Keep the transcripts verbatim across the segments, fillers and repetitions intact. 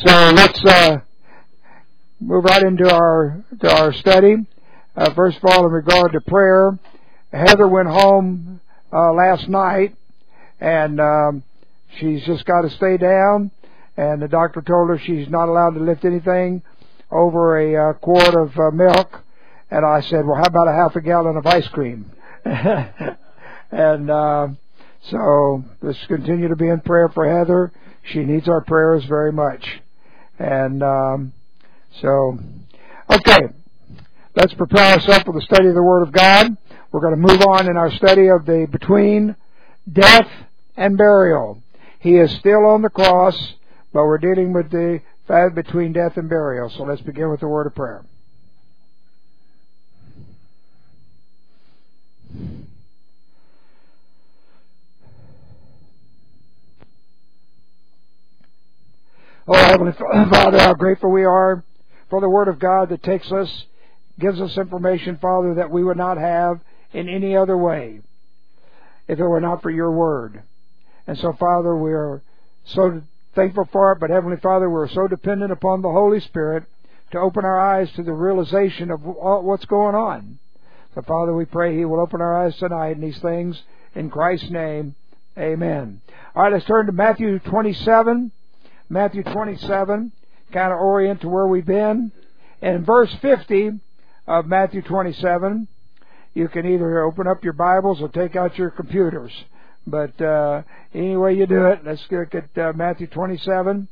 So let's uh, move right into our to our study. Uh, first of all, in regard to prayer, Heather went home uh, last night, and um, she's just got to stay down. And the doctor told her she's not allowed to lift anything over a uh, quart of uh, milk. And I said, well, how about a half a gallon of ice cream? and uh, so let's continue to be in prayer for Heather. She needs our prayers very much. And um, so, okay, let's prepare ourselves for the study of the Word of God. We're going to move on in our study of the between death and burial. He is still on the cross, but we're dealing with the fact between death and burial. So let's begin with the word of prayer. Oh, Heavenly Father, how grateful we are for the Word of God that takes us, gives us information, Father, that we would not have in any other way if it were not for Your Word. And so, Father, we are so thankful for it, but Heavenly Father, we're so dependent upon the Holy Spirit to open our eyes to the realization of what's going on. So, Father, we pray He will open our eyes tonight in these things. In Christ's name, amen. All right, let's turn to Matthew twenty-seven. Matthew twenty-seven, kind of orient to where we've been. And in verse fifty of Matthew twenty-seven, you can either open up your Bibles or take out your computers. But uh, any way you do it, let's look at uh, Matthew twenty-seven.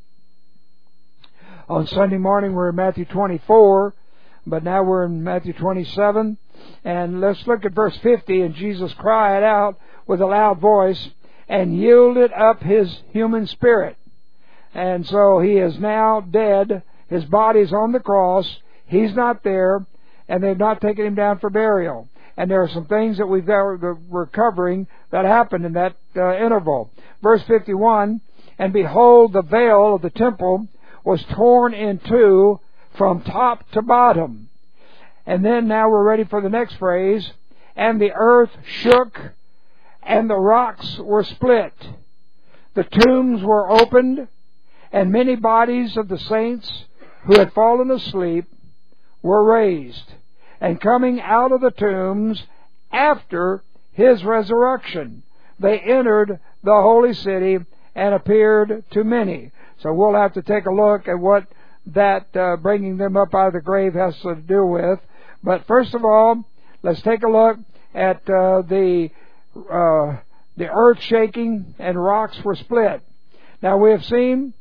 On Sunday morning, we're in Matthew twenty-four, but now we're in Matthew twenty-seven. And let's look at verse fifty. And Jesus cried out with a loud voice and yielded up His human spirit. And so He is now dead. His body's on the cross. He's not there. And they've not taken Him down for burial. And there are some things that we've got, that we're covering that happened in that uh, interval. Verse fifty-one, and behold, the veil of the temple was torn in two from top to bottom. And then now we're ready for the next phrase. And the earth shook, and the rocks were split. The tombs were opened, and many bodies of the saints who had fallen asleep were raised, and coming out of the tombs after His resurrection, they entered the holy city and appeared to many. So we'll have to take a look at what that uh, bringing them up out of the grave has to do with. But first of all, let's take a look at uh, the uh, the earth shaking and rocks were split. Now we have seen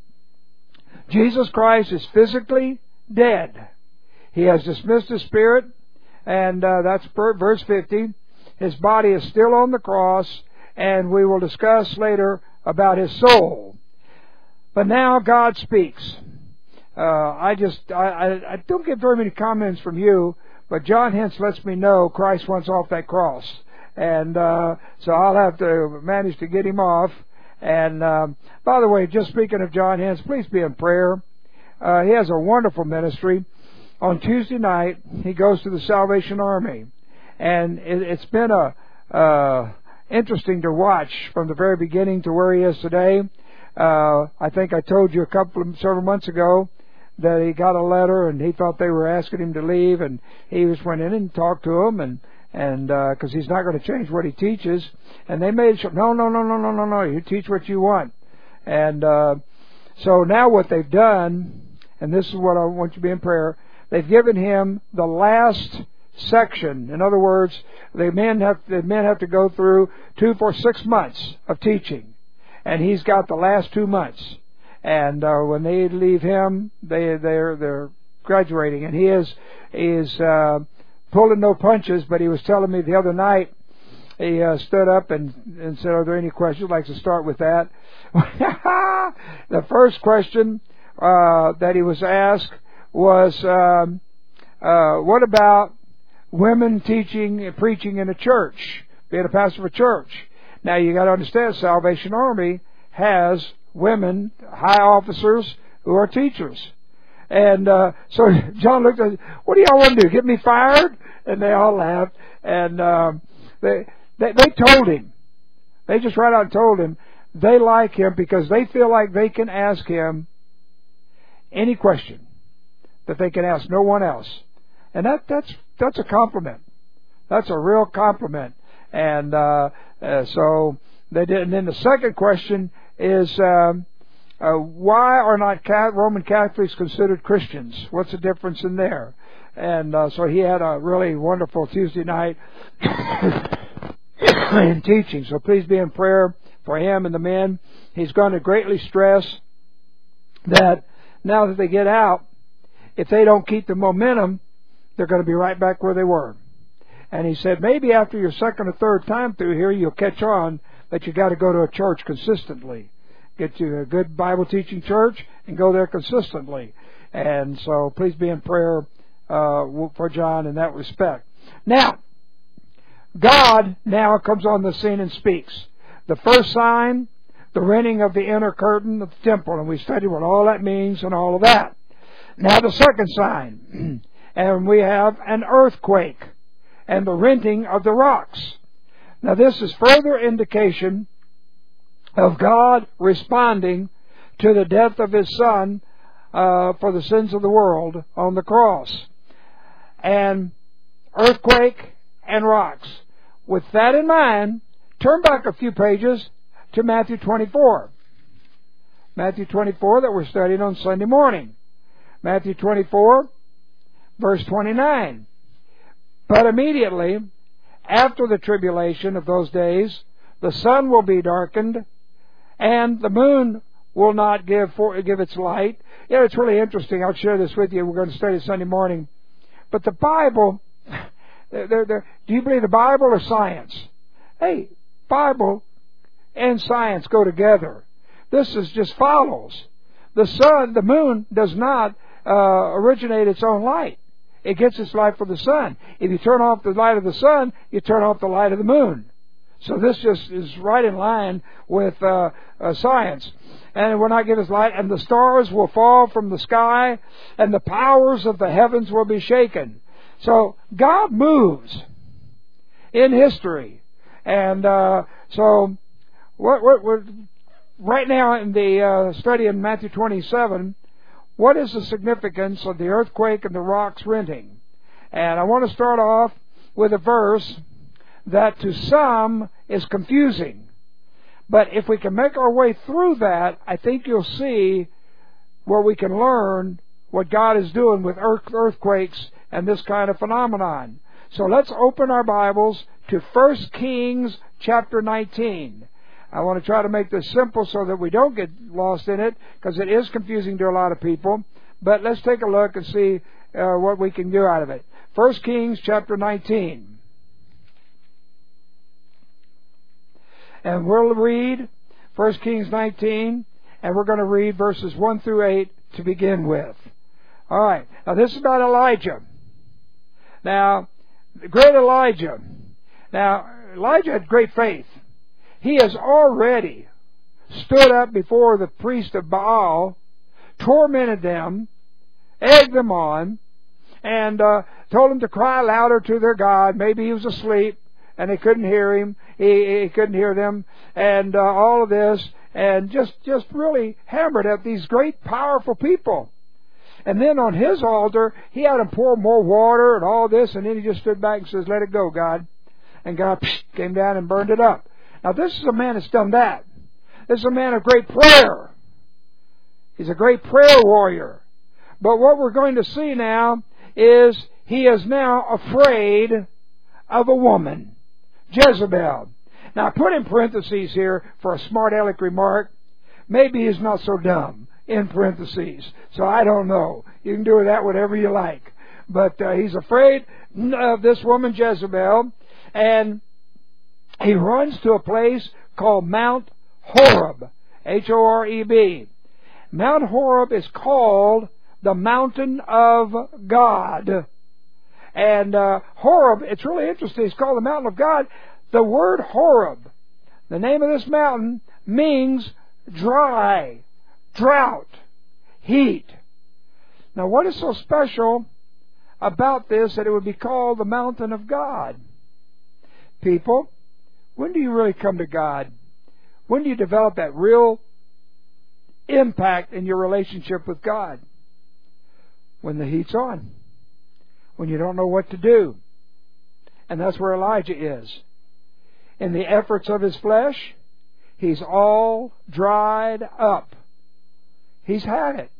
Jesus Christ is physically dead. He has dismissed His spirit, and uh, that's verse fifty. His body is still on the cross, and we will discuss later about His soul. But now God speaks. Uh, I just I, I, I don't get very many comments from you, but John Hintz lets me know Christ wants off that cross, and uh, so I'll have to manage to get Him off. And um, by the way, just speaking of John Hintz, please be in prayer. Uh, he has a wonderful ministry. On Tuesday night, he goes to the Salvation Army, and it, it's been a uh, interesting to watch from the very beginning to where he is today. Uh, I think I told you a couple of several months ago that he got a letter, and he thought they were asking him to leave, and he just went in and talked to them, and and because uh, he's not going to change what he teaches, and they made sure, no, no, no, no, no, no, no, you teach what you want. And uh, so now what they've done, and this is what I want you to be in prayer, they've given him the last section. In other words, the men have the men have to go through two for six months of teaching, and he's got the last two months. And uh, when they leave him, they they're they're graduating, and he is is. Uh, pulling no punches, but he was telling me the other night, he uh, stood up and, and said, are there any questions? I'd like to start with that. The first question uh, that he was asked was, um, uh, what about women teaching and preaching in a church, being a pastor of a church? Now, you got to understand, Salvation Army has women, high officers, who are teachers. And uh, so John looked at, what do y'all want to do, get me fired? And they all laughed. And um, they, they they told him, they just right out told him, they like him because they feel like they can ask him any question that they can ask no one else. And that, that's, that's a compliment. That's a real compliment. And, uh, uh so they did. And then the second question is, um, uh, why are not Roman Catholics considered Christians? What's the difference in there? And, uh, so he had a really wonderful Tuesday night in teaching. So please be in prayer for him and the men. He's going to greatly stress that now that they get out, if they don't keep the momentum, they're going to be right back where they were. And he said, maybe after your second or third time through here, you'll catch on that you got to go to a church consistently. Get to a good Bible teaching church and go there consistently. And so please be in prayer uh, for John in that respect. Now, God now comes on the scene and speaks. The first sign, the rending of the inner curtain of the temple, and we studied what all that means and all of that. Now the second sign, and we have an earthquake and the rending of the rocks. Now this is further indication of God responding to the death of His Son uh, for the sins of the world on the cross. And earthquake and rocks. With that in mind, turn back a few pages to Matthew twenty-four. Matthew twenty-four that we're studying on Sunday morning. Matthew twenty-four, verse twenty-nine. But immediately after the tribulation of those days, the sun will be darkened, and the moon will not give for, give its light. Yeah, it's really interesting. I'll share this with you. We're going to study Sunday morning. But the Bible, they're, they're, do you believe the Bible or science? Hey, Bible and science go together. This is just follows. The sun, the moon does not uh, originate its own light. It gets its light from the sun. If you turn off the light of the sun, you turn off the light of the moon. So this just is right in line with uh, uh, science. And it will not give its light, and the stars will fall from the sky, and the powers of the heavens will be shaken. So God moves in history. And uh, so what, what, what, right now in the uh, study in Matthew twenty-seven, what is the significance of the earthquake and the rocks rending? And I want to start off with a verse that to some is confusing. But if we can make our way through that, I think you'll see where we can learn what God is doing with earthquakes and this kind of phenomenon. So let's open our Bibles to First Kings chapter nineteen. I want to try to make this simple so that we don't get lost in it, because it is confusing to a lot of people. But let's take a look and see uh, what we can do out of it. First Kings chapter nineteen. And we'll read First Kings nineteen, and we're going to read verses one through eight to begin with. All right. Now this is about Elijah. Now, the great Elijah. Now, Elijah had great faith. He has already stood up before the priest of Baal, tormented them, egged them on, and uh, told them to cry louder to their God. Maybe he was asleep and they couldn't hear him. He, he couldn't hear them, and uh, all of this, and just just really hammered at these great, powerful people. And then on his altar, he had them pour more water and all this, and then he just stood back and says, "Let it go, God." And God psh, came down and burned it up. Now, this is a man that's done that. This is a man of great prayer. He's a great prayer warrior. But what we're going to see now is he is now afraid of a woman, Jezebel. Now, I put in parentheses here for a smart aleck remark. Maybe he's not so dumb, in parentheses. So I don't know. You can do with that whatever you like. But uh, he's afraid of this woman, Jezebel, and he runs to a place called Mount Horeb, H O R E B. Mount Horeb is called the mountain of God. And uh, Horeb, it's really interesting, it's called the mountain of God. The word Horeb, the name of this mountain, means dry, drought, heat. Now, what is so special about this that it would be called the mountain of God? People, when do you really come to God? When do you develop that real impact in your relationship with God? when the heat's on, when you don't know what to do. And that's where Elijah is. In the efforts of his flesh, he's all dried up. He's had it.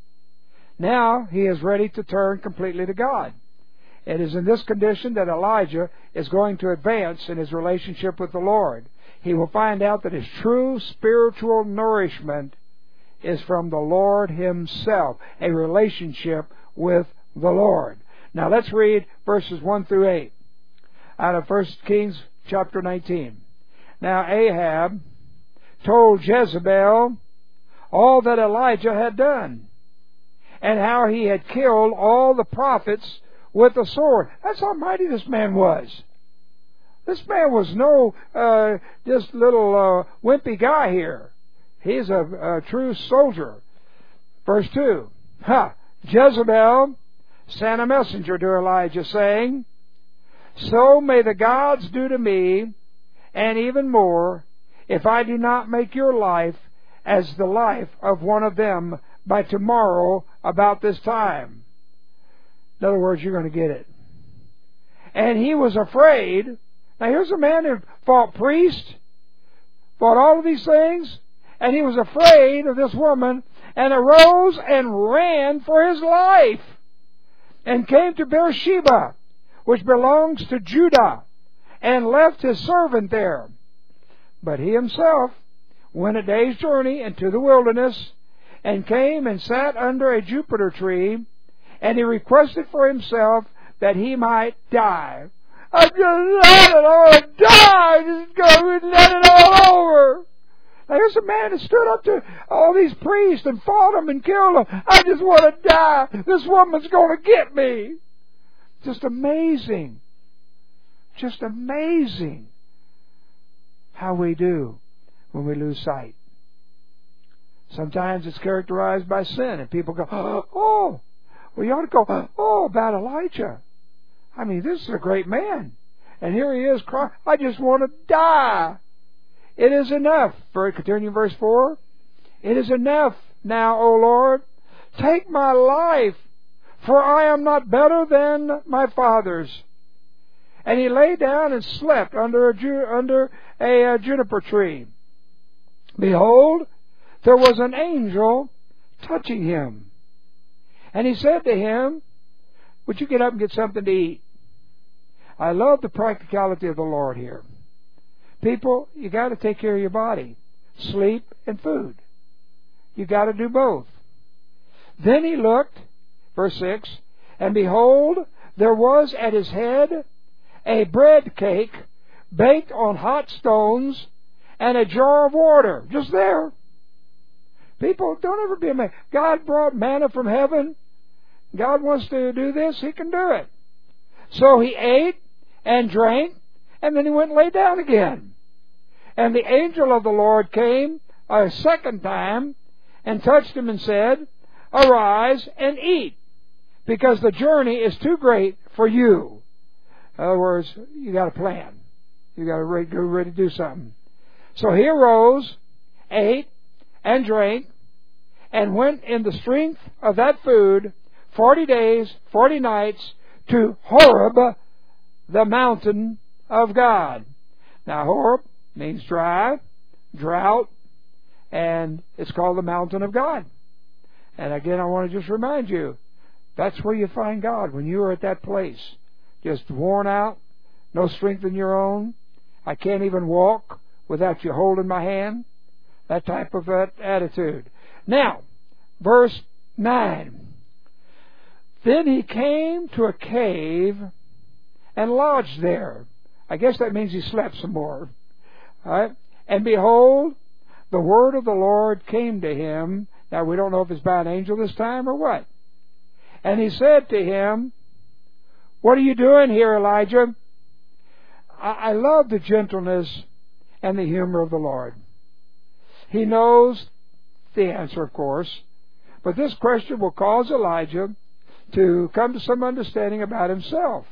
Now he is ready to turn completely to God. It is in this condition that Elijah is going to advance in his relationship with the Lord. He will find out that his true spiritual nourishment is from the Lord Himself, a relationship with the Lord. Now let's read verses one through eight out of First Kings chapter nineteen. Now Ahab told Jezebel all that Elijah had done, and how he had killed all the prophets with a sword. That's how mighty this man was. This man was no uh, just little uh, wimpy guy here. He's a, a true soldier. Verse two. Ha! Jezebel sent a messenger to Elijah, saying, So may the gods do to me, and even more, if I do not make your life as the life of one of them by tomorrow about this time. In other words, you're going to get it. And he was afraid. Now here's a man who fought priests, fought all of these things, and he was afraid of this woman, and arose and ran for his life, and came to Beersheba, which belongs to Judah, and left his servant there. But he himself went a day's journey into the wilderness, and came and sat under a juniper tree, and he requested for himself that he might die. I just let it all die. Just go and let it all over. Now here's a man that stood up to all these priests and fought them and killed them. I just want to die. This woman's going to get me. Just amazing. Just amazing how we do when we lose sight. Sometimes it's characterized by sin, and people go, oh, well, you ought to go, oh, about Elijah. I mean, this is a great man. And here he is crying, I just want to die. It is enough. Continuing verse four. It is enough now, O Lord. Take my life, for I am not better than my fathers. And he lay down and slept under a, ju- under a, a juniper tree. Behold, there was an angel touching him. And he said to him, would you get up and get something to eat? I love the practicality of the Lord here. People, you got to take care of your body. Sleep and food. You got to do both. Then he looked, verse six, and behold, there was at his head a bread cake baked on hot stones and a jar of water. Just there. People, don't ever be amazed. God brought manna from heaven. God wants to do this, He can do it. So he ate and drank, and then he went and lay down again. And the angel of the Lord came a second time and touched him and said, Arise and eat, because the journey is too great for you. In other words, you got a plan. You got to get ready to do something. So he arose, ate, and drank, and went in the strength of that food forty days, forty nights, to Horeb, the mountain of God. Now Horeb means dry, drought, and it's called the mountain of God. And again, I want to just remind you, that's where you find God, when you are at that place. Just worn out, no strength in your own. I can't even walk without you holding my hand. That type of uh, attitude. Now, verse nine. Then he came to a cave and lodged there. I guess that means he slept some more. All right? And behold, the word of the Lord came to him. Now, we don't know if it's by an angel this time or what. And he said to him, What are you doing here, Elijah? I, I love the gentleness and the humor of the Lord. He knows the answer, of course. But this question will cause Elijah to come to some understanding about himself.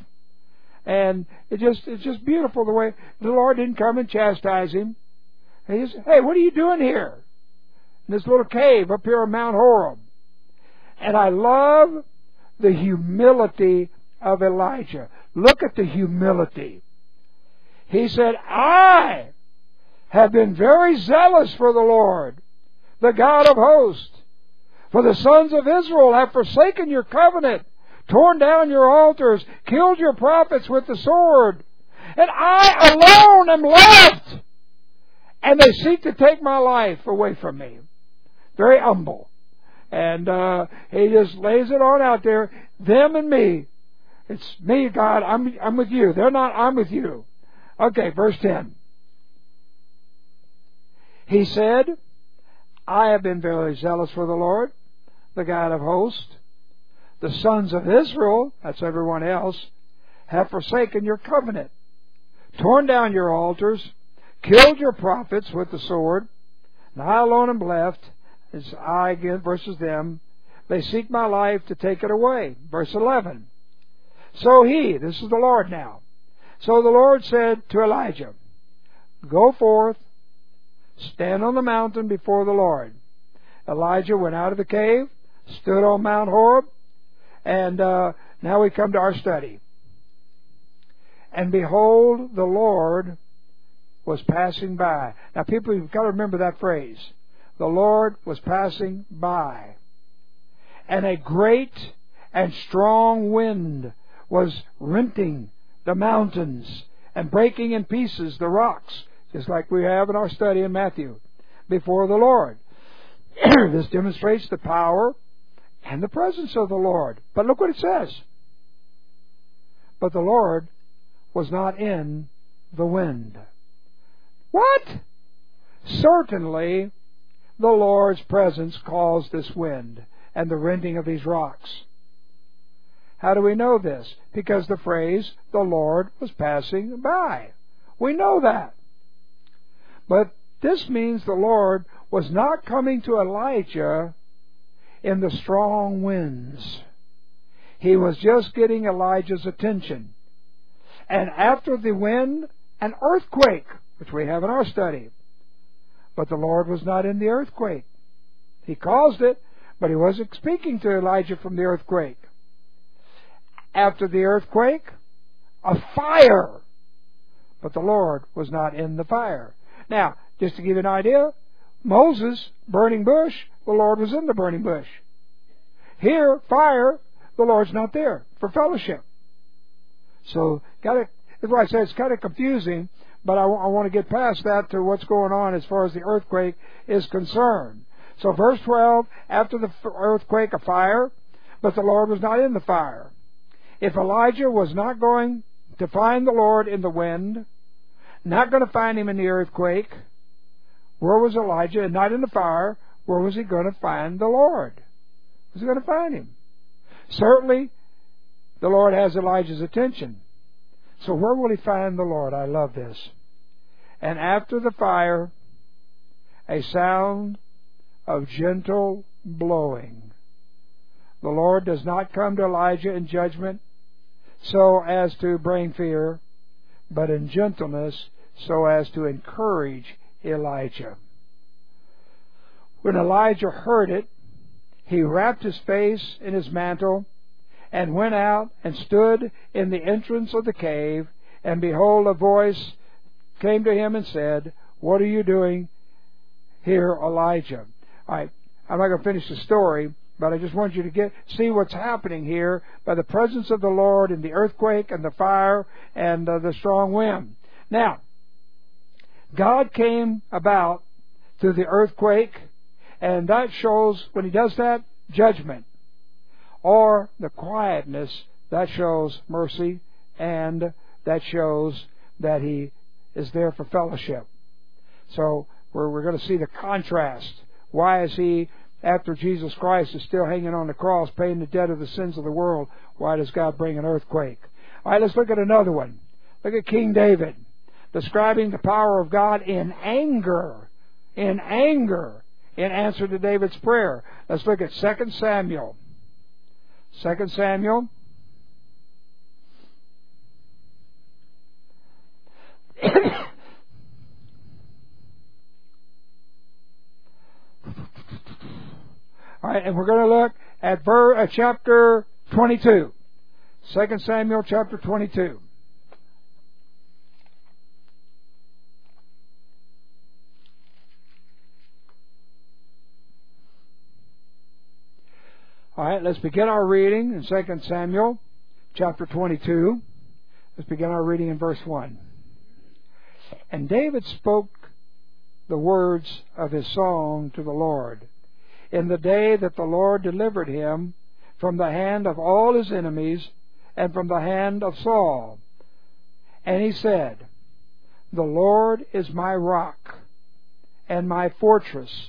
And it just it's just beautiful the way the Lord didn't come and chastise him. He said, Hey, what are you doing here? In this little cave up here on Mount Horeb. And I love the humility of Elijah. Look at the humility. He said, I have been very zealous for the Lord, the God of hosts. For the sons of Israel have forsaken your covenant, torn down your altars, killed your prophets with the sword. And I alone am left. And they seek to take my life away from me. Very humble. And uh, he just lays it on out there. Them and me. It's me, God. I'm, I'm with you. They're not. I'm with you. Okay, verse ten. He said, I have been very zealous for the Lord, the God of hosts. The sons of Israel, that's everyone else, have forsaken your covenant, torn down your altars, killed your prophets with the sword. And I alone am left, as I again versus them. They seek my life to take it away. Verse eleven. So he, this is the Lord now. So the Lord said to Elijah, go forth, stand on the mountain before the Lord. Elijah went out of the cave, stood on Mount Horeb, and uh, now we come to our study. And behold, the Lord was passing by. Now people, you've got to remember that phrase. The Lord was passing by. And a great and strong wind was renting the mountains and breaking in pieces the rocks, just like we have in our study in Matthew, before the Lord. This demonstrates the power and the presence of the Lord. But look what it says. But the Lord was not in the wind. What? Certainly, the Lord's presence caused this wind and the rending of these rocks. How do we know this? Because the phrase, the Lord was passing by. We know that. But this means the Lord was not coming to Elijah in the strong winds. He was just getting Elijah's attention. And after the wind, an earthquake, which we have in our study. But the Lord was not in the earthquake. He caused it, but He wasn't speaking to Elijah from the earthquake. After the earthquake, a fire. But the Lord was not in the fire. Now, just to give you an idea, Moses, burning bush, the Lord was in the burning bush. Here, fire, the Lord's not there for fellowship. So, got to, that's why I say it's kind of confusing, but I, I want to get past that to what's going on as far as the earthquake is concerned. So, verse twelve, after the earthquake, a fire, but the Lord was not in the fire. If Elijah was not going to find the Lord in the wind, not going to find Him in the earthquake, where was Elijah? And not in the fire, where was he going to find the Lord? Was he going to find Him? Certainly, the Lord has Elijah's attention. So where will he find the Lord? I love this. And after the fire, a sound of gentle blowing. The Lord does not come to Elijah in judgment so as to bring fear, but in gentleness so as to encourage Elijah. When Elijah heard it, he wrapped his face in his mantle and went out and stood in the entrance of the cave, and behold, a voice came to him and said, what are you doing here, Elijah? All right, I'm not going to finish the story, but I just want you to get see what's happening here by the presence of the Lord in the earthquake and the fire and uh, the strong wind. Now, God came about through the earthquake, and that shows, when He does that, judgment. Or the quietness, that shows mercy, and that shows that He is there for fellowship. So we're, we're going to see the contrast. Why is He, after Jesus Christ is still hanging on the cross, paying the debt of the sins of the world, why does God bring an earthquake? All right, let's look at another one. Look at King David, describing the power of God in anger. In anger. In answer to David's prayer. Let's look at Second Samuel. Second Samuel. All right, and we're going to look at ver- uh, chapter twenty-two. Second Samuel chapter twenty-two. All right, let's begin our reading in Second Samuel chapter twenty-two. Let's begin our reading in verse one. And David spoke the words of his song to the Lord in the day that the Lord delivered him from the hand of all his enemies and from the hand of Saul. And he said, The Lord is my rock and my fortress,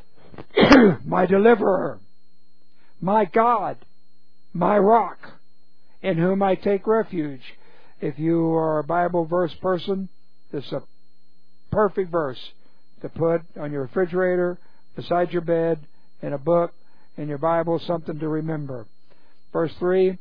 my deliverer, my God, my rock, in whom I take refuge. If you are a Bible verse person, this is a perfect verse to put on your refrigerator, beside your bed, in a book, in your Bible, something to remember. Verse three,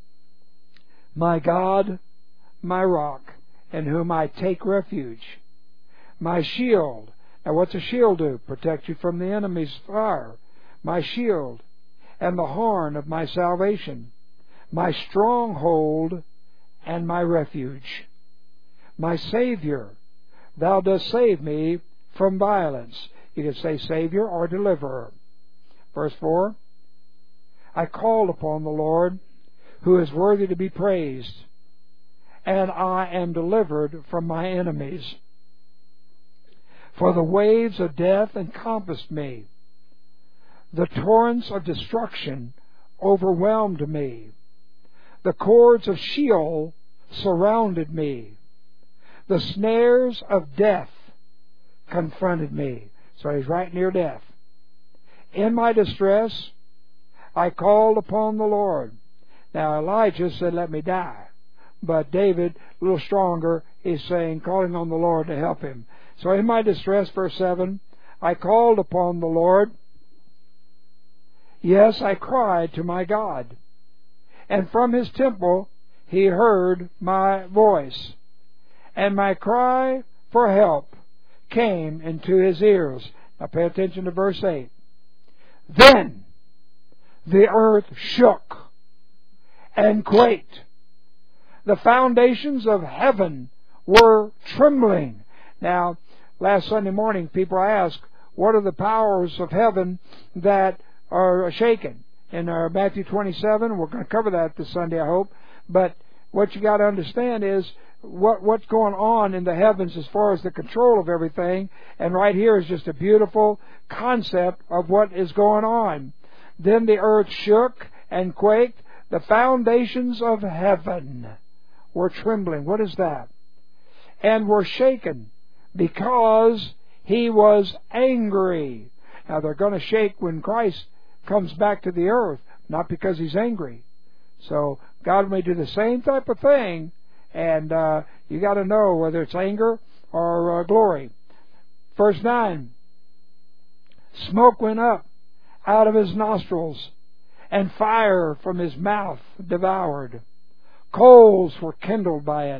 My God, my rock, in whom I take refuge, my shield. Now what's a shield do? Protect you from the enemy's fire. My shield and the horn of my salvation, my stronghold and my refuge. My Savior, thou dost save me from violence. You can say Savior or Deliverer. Verse four, I called upon the Lord, who is worthy to be praised, and I am delivered from my enemies. For the waves of death encompassed me. The torrents of destruction overwhelmed me. The cords of Sheol surrounded me. The snares of death confronted me. So he's right near death. In my distress, I called upon the Lord. Now Elijah said, let me die. But David, a little stronger, is saying, calling on the Lord to help him. So in my distress, verse seven, I called upon the Lord. Yes, I cried to my God. And from his temple he heard my voice. And my cry for help came into his ears. Now pay attention to verse eight. Then the earth shook and quaked. The foundations of heaven were trembling. Now, last Sunday morning, people asked, what are the powers of heaven that are shaken? In our Matthew twenty-seven, we're going to cover that this Sunday, I hope. But what you got to understand is what what's going on in the heavens as far as the control of everything. And right here is just a beautiful concept of what is going on. Then the earth shook and quaked. The foundations of heaven were trembling. What is that? And were shaken because he was angry. Now they're going to shake when Christ comes back to the earth, not because he's angry. So God may do the same type of thing, and uh, you got to know whether it's anger or uh, glory. Verse nine, smoke went up out of his nostrils, and fire from his mouth devoured. Coals were kindled by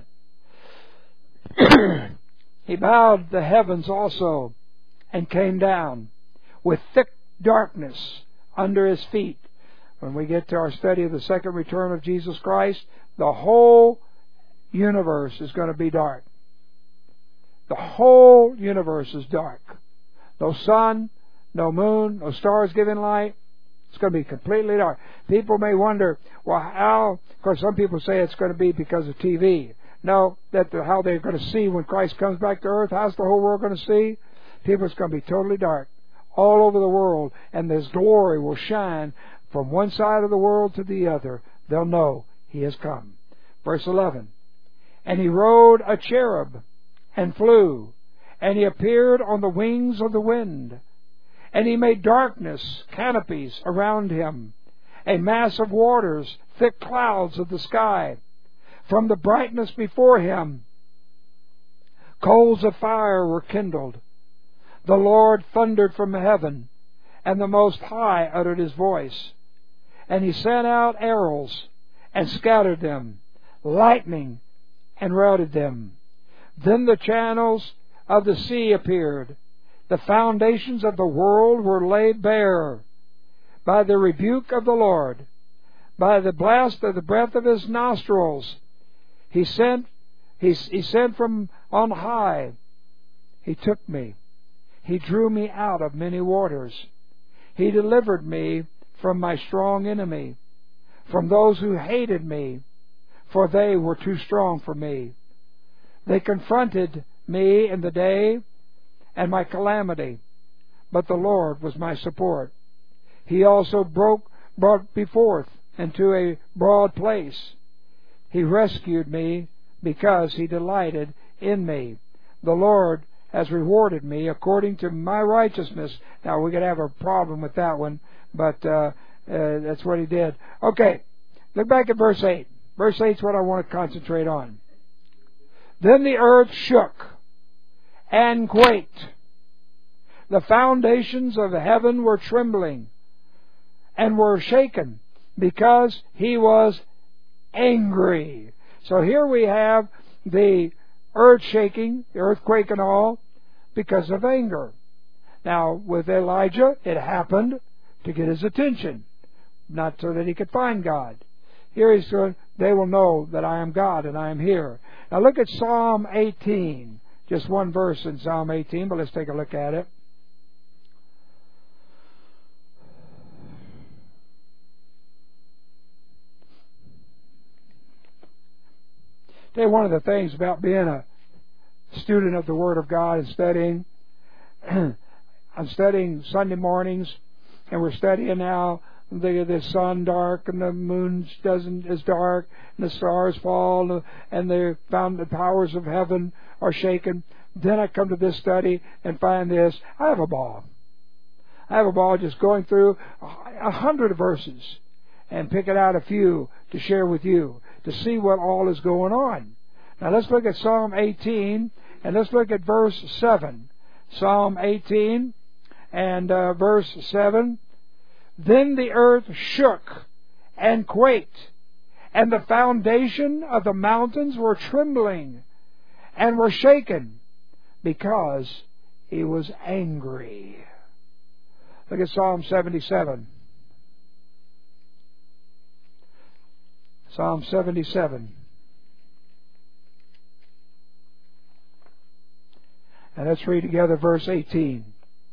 it. He bowed the heavens also, and came down with thick darkness under his feet. When we get to our study of the second return of Jesus Christ, the whole universe is going to be dark. The whole universe is dark. No sun, no moon, no stars giving light. It's going to be completely dark. People may wonder, well, how? Of course, some people say it's going to be because of T V. No, that the, how they're going to see when Christ comes back to earth. How's the whole world going to see? People, it's going to be totally dark all over the world, and His glory will shine from one side of the world to the other. They'll know He has come. Verse eleven, and He rode a cherub and flew, and He appeared on the wings of the wind. And He made darkness, canopies around Him, a mass of waters, thick clouds of the sky. From the brightness before Him, coals of fire were kindled. The Lord thundered from heaven, and the Most High uttered His voice. And He sent out arrows, and scattered them, lightning, and routed them. Then the channels of the sea appeared. The foundations of the world were laid bare by the rebuke of the Lord. by the blast of the breath of His nostrils. He sent, he, he sent from on high. He took me. He drew me out of many waters. He delivered me from my strong enemy, from those who hated me, for they were too strong for me. They confronted me in the day and my calamity, but the Lord was my support. He also broke, brought me forth into a broad place. He rescued me because He delighted in me. The Lord has rewarded me according to my righteousness. Now, we could have a problem with that one, but uh, uh, that's what He did. Okay, look back at verse eight. Verse eight is what I want to concentrate on. Then the earth shook and quaked. The foundations of heaven were trembling and were shaken because He was angry. So here we have the earth shaking, the earthquake and all, because of anger. Now, with Elijah, it happened to get his attention, not so that he could find God. Here he's going, they will know that I am God and I am here. Now look at Psalm eighteen. Just one verse in Psalm eighteen, but let's take a look at it. Tell you one of the things about being a student of the Word of God and studying. I'm studying Sunday mornings, and we're studying now the the sun dark and the moon doesn't is dark and the stars fall and the found the powers of heaven are shaken. Then I come to this study and find this. I have a ball. I have a ball just going through a hundred verses and picking out a few to share with you to see what all is going on. Now let's look at Psalm eighteen and let's look at verse seven. Psalm eighteen and uh, verse seven. Then the earth shook and quaked, and the foundation of the mountains were trembling and were shaken because He was angry. Look at Psalm seventy-seven. Psalm seventy-seven. And let's read together verse eighteen.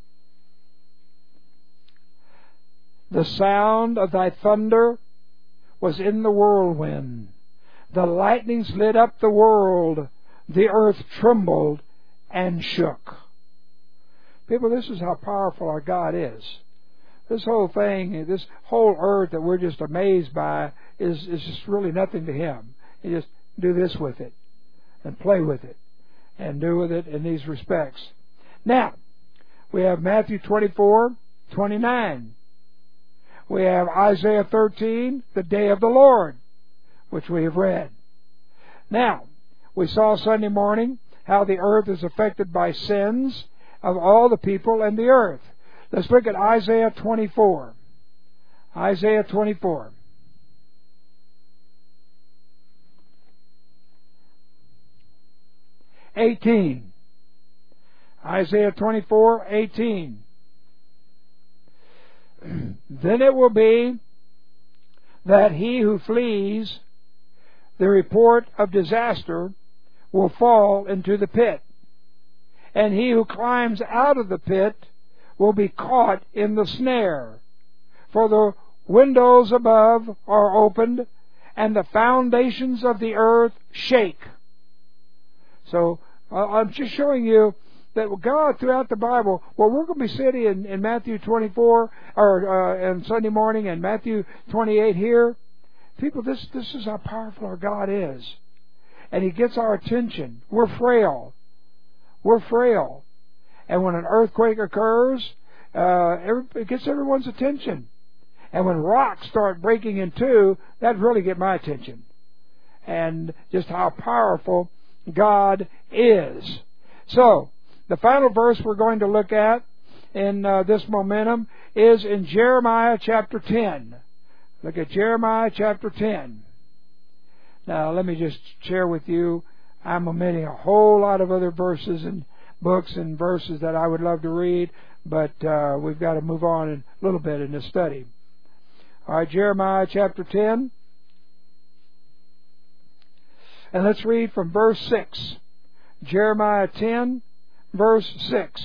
The sound of Thy thunder was in the whirlwind. The lightnings lit up the world. The earth trembled and shook. People, this is how powerful our God is. This whole thing, this whole earth that we're just amazed by is, is just really nothing to Him. You just do this with it and play with it and do with it in these respects. Now, we have Matthew twenty-four, twenty-nine. We have Isaiah thirteen, the day of the Lord, which we have read. Now, we saw Sunday morning how the earth is affected by sins of all the people and the earth. Let's look at Isaiah twenty-four. Isaiah twenty-four. eighteen. Isaiah twenty-four, eighteen. Then it will be that he who flees the report of disaster will fall into the pit, and he who climbs out of the pit will be caught in the snare. For the windows above are opened, and the foundations of the earth shake. So uh, I'm just showing you that God, throughout the Bible, well, we're going to be sitting in, in Matthew twenty-four, or uh, and Sunday morning, and Matthew twenty-eight here. People, this this is how powerful our God is, and He gets our attention. We're frail, we're frail, and when an earthquake occurs, uh, every, it gets everyone's attention. And when rocks start breaking in two, that really get my attention, and just how powerful God is. So, the final verse we're going to look at in uh, this momentum is in Jeremiah chapter ten. Look at Jeremiah chapter ten. Now, let me just share with you, I'm omitting a whole lot of other verses and books and verses that I would love to read, but uh, we've got to move on a little bit in this study. All right, Jeremiah chapter ten. And let's read from verse six. Jeremiah ten, verse six.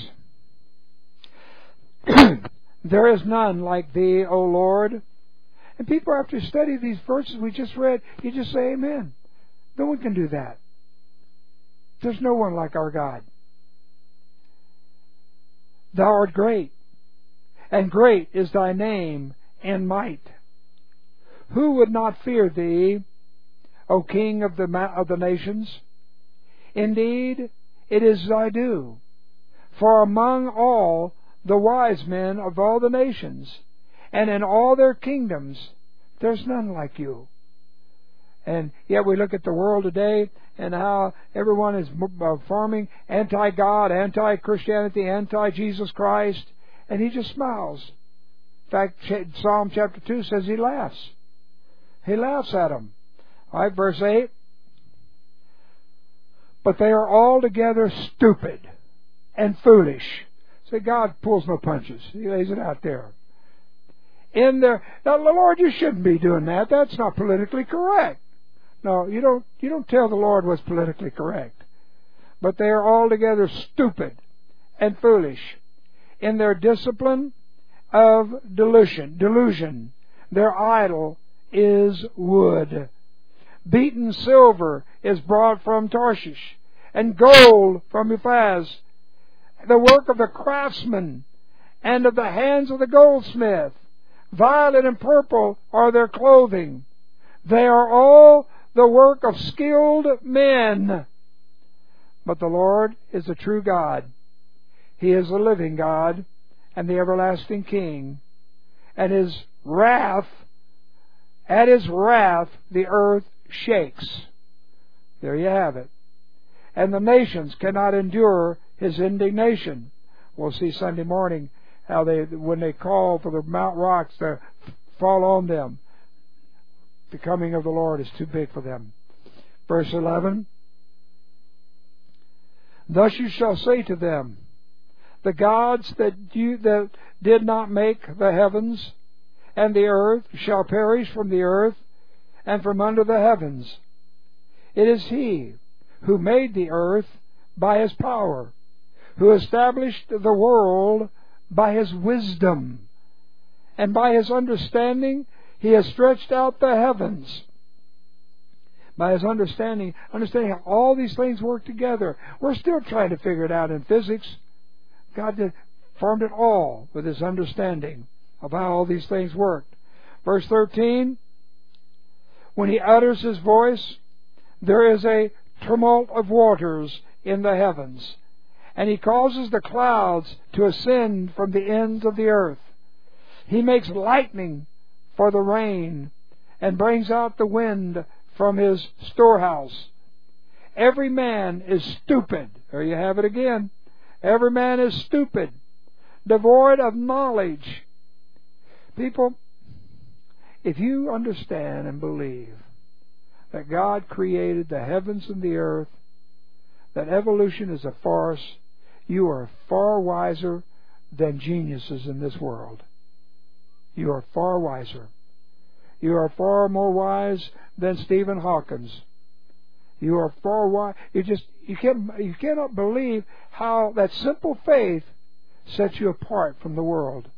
There is none like Thee, O Lord. And people, after studying these verses we just read, you just say amen. No one can do that. There's no one like our God. Thou art great, and great is Thy name in might. Who would not fear Thee, O King of the of the nations? Indeed, it is Thy due. For among all the wise men of all the nations, and in all their kingdoms, there's none like You. And yet we look at the world today and how everyone is forming anti-God, anti-Christianity, anti-Jesus Christ, and He just smiles. In fact, Psalm chapter two says He laughs. He laughs at them. All right, verse eight. But they are altogether stupid and foolish. So God pulls no punches. He lays it out there. In their, now, Lord, You shouldn't be doing that. That's not politically correct. No, you don't, you don't tell the Lord what's politically correct. But they are altogether stupid and foolish. In their discipline of delusion, delusion, their idol is wood. Beaten silver is brought from Tarshish, and gold from Uphaz. The work of the craftsman, and of the hands of the goldsmith. Violet and purple are their clothing. They are all the work of skilled men. But the Lord is the true God. He is the living God and the everlasting King. And His wrath, at His wrath, the earth shakes. There you have it. And the nations cannot endure His indignation. We'll see Sunday morning how they, when they call for the Mount rocks to fall on them, the coming of the Lord is too big for them. Verse eleven. Thus you shall say to them, the gods that you that did not make the heavens and the earth shall perish from the earth and from under the heavens. It is He who made the earth by His power, who established the world by His wisdom, and by His understanding He has stretched out the heavens. By His understanding, understanding how all these things work together. We're still trying to figure it out in physics. God did, formed it all with His understanding of how all these things worked. Verse thirteen, when He utters His voice, there is a tumult of waters in the heavens, and He causes the clouds to ascend from the ends of the earth. He makes lightning for the rain, and brings out the wind from His storehouse. Every man is stupid. There you have it again. Every man is stupid, devoid of knowledge. People, if you understand and believe that God created the heavens and the earth, that evolution is a farce, you are far wiser than geniuses in this world. You are far wiser. You are far more wise than Stephen Hawkins. You are far wise. You just you can't you cannot believe how that simple faith sets you apart from the world.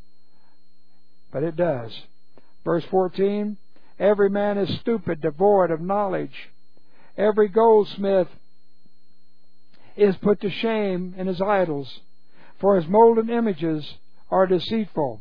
But it does. Verse fourteen, every man is stupid, devoid of knowledge. Every goldsmith is put to shame in his idols, for his molten images are deceitful,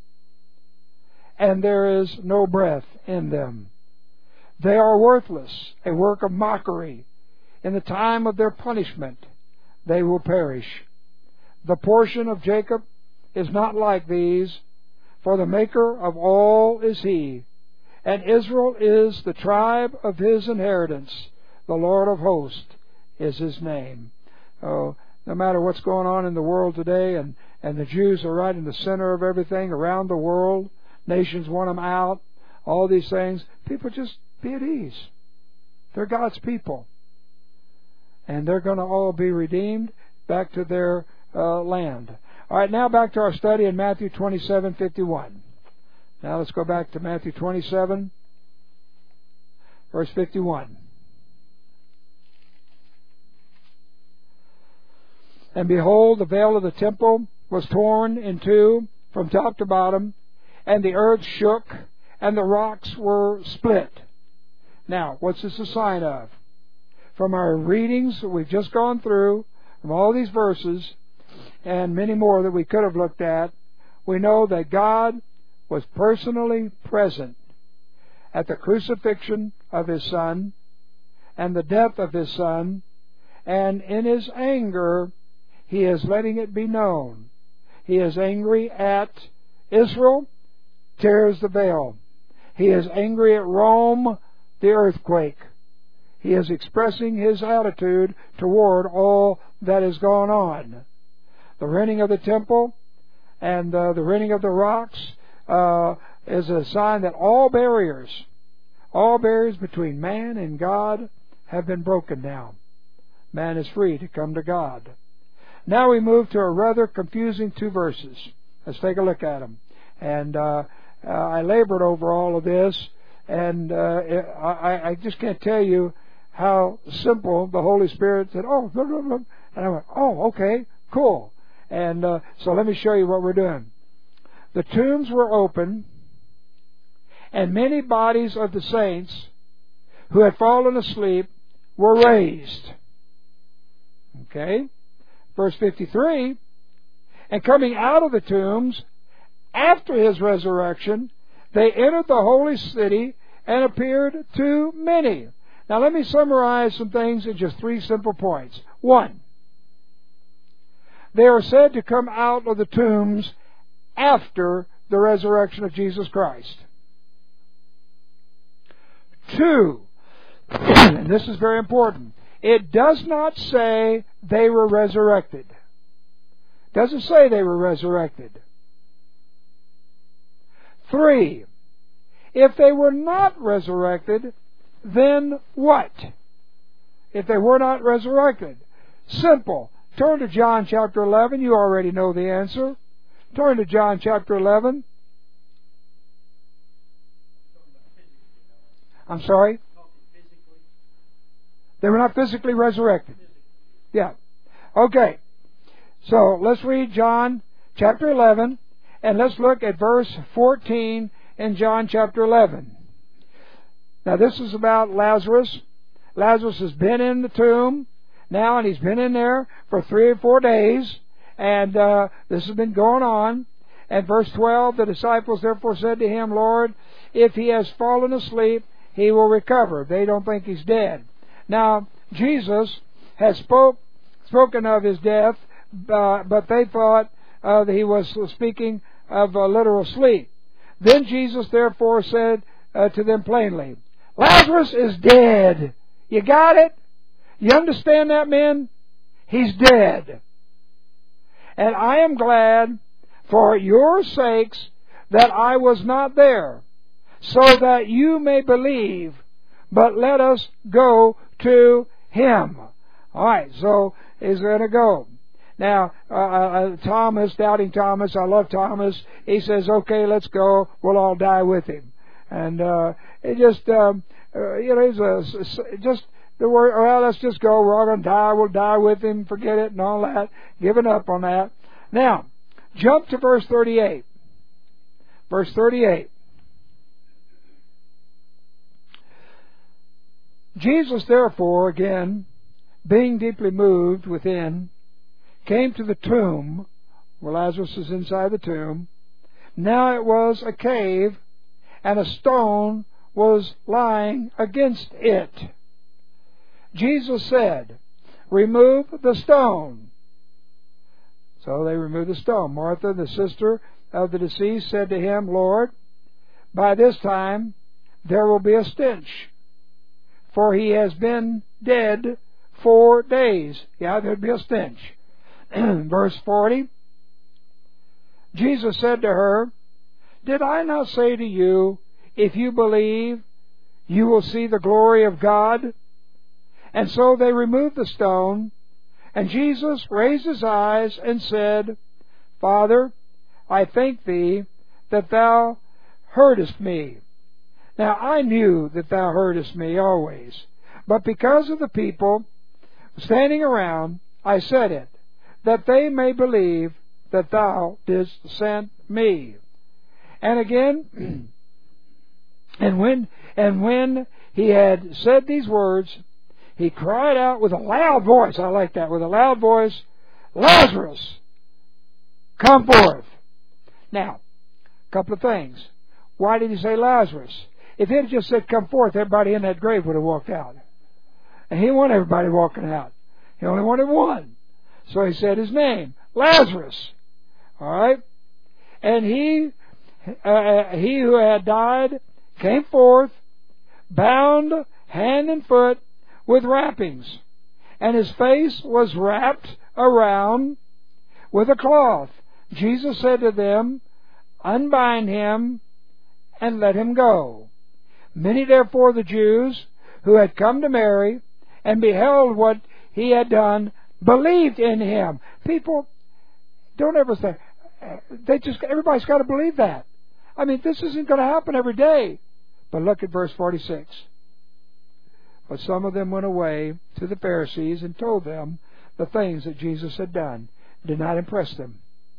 and there is no breath in them. They are worthless, a work of mockery. In the time of their punishment, they will perish. The portion of Jacob is not like these, for the Maker of all is He, and Israel is the tribe of His inheritance. The Lord of hosts is His name. Oh, no matter what's going on in the world today, and, and the Jews are right in the center of everything around the world. Nations want them out. All these things. People just be at ease. They're God's people. And they're going to all be redeemed back to their uh, land. All right, now back to our study in Matthew twenty-seven fifty-one. Now let's go back to Matthew twenty-seven, verse fifty-one. And behold, the veil of the temple was torn in two from top to bottom, and the earth shook, and the rocks were split. Now, what's this a sign of? From our readings that we've just gone through, from all these verses, and many more that we could have looked at, we know that God was personally present at the crucifixion of His Son and the death of His Son, and in His anger, He is letting it be known. He is angry at Israel, tears the veil. He is angry at Rome, the earthquake. He is expressing His attitude toward all that has gone on. The rending of the temple and uh, the rending of the rocks uh, is a sign that all barriers, all barriers between man and God have been broken now. Man is free to come to God. Now we move to a rather confusing two verses. Let's take a look at them. And uh, uh, I labored over all of this, and uh, I, I just can't tell you how simple the Holy Spirit said, oh, blah, blah, blah. And I went, oh, okay, cool. And uh, so let me show you what we're doing. The tombs were open, and many bodies of the saints who had fallen asleep were raised. Okay? Verse fifty-three, and coming out of the tombs, after His resurrection, they entered the holy city and appeared to many. Now let me summarize some things in just three simple points. One, they are said to come out of the tombs after the resurrection of Jesus Christ. Two, and this is very important, it does not say they were resurrected. It doesn't say they were resurrected. Three, if they were not resurrected, then what? If they were not resurrected? Simple. Turn to John chapter eleven. You already know the answer. Turn to John chapter eleven. I'm sorry? They were not physically resurrected. Yeah. Okay. So let's read John chapter eleven, and let's look at verse fourteen in John chapter eleven. Now this is about Lazarus. Lazarus has been in the tomb now, and he's been in there for three or four days, and uh, this has been going on. And verse twelve, the disciples therefore said to Him, Lord, if he has fallen asleep, he will recover. They don't think he's dead. Now, Jesus has spoke, spoken of his death, uh, but they thought uh, that he was speaking of a literal sleep. Then Jesus therefore said uh, to them plainly, Lazarus is dead. You got it? You understand that, men? He's dead. And I am glad for your sakes that I was not there, so that you may believe. But let us go to Him. All right, so he's going to go. Now, uh, uh, Thomas, doubting Thomas, I love Thomas. He says, okay, let's go. We'll all die with him. And uh, it just, um, uh, you know, he's a, just the word, well, let's just go. We're all going to die. We'll die with him. Forget it and all that. Giving up on that. Now, jump to verse thirty-eight. Verse thirty-eight. Jesus, therefore, again, being deeply moved within, came to the tomb, where Lazarus is inside the tomb. Now it was a cave, and a stone was lying against it. Jesus said, remove the stone. So they removed the stone. Martha, the sister of the deceased, said to Him, Lord, by this time there will be a stench, for he has been dead four days. Yeah, there'd be a stench. Verse forty. Jesus said to her, did I not say to you, if you believe, you will see the glory of God? And so they removed the stone, and Jesus raised His eyes and said, Father, I thank Thee that Thou heardest me. Now I knew that thou heardest me always, but because of the people standing around, I said it, that they may believe that thou didst send me. And again, and when and when he had said these words, he cried out with a loud voice. I like that, with a loud voice, Lazarus, come forth. Now, a couple of things. Why did he say Lazarus? If he had just said come forth, everybody in that grave would have walked out. And he didn't want everybody walking out. He only wanted one. So he said his name, Lazarus. All right? And he, uh, he who had died came forth, bound hand and foot with wrappings, and his face was wrapped around with a cloth. Jesus said to them, unbind him and let him go. Many therefore the Jews who had come to Mary and beheld what he had done believed in him. People, don't ever say, they just, everybody's got to believe that. I mean, this isn't going to happen every day. But look at verse forty-six. But some of them went away to the Pharisees and told them the things that Jesus had done. It did not impress them.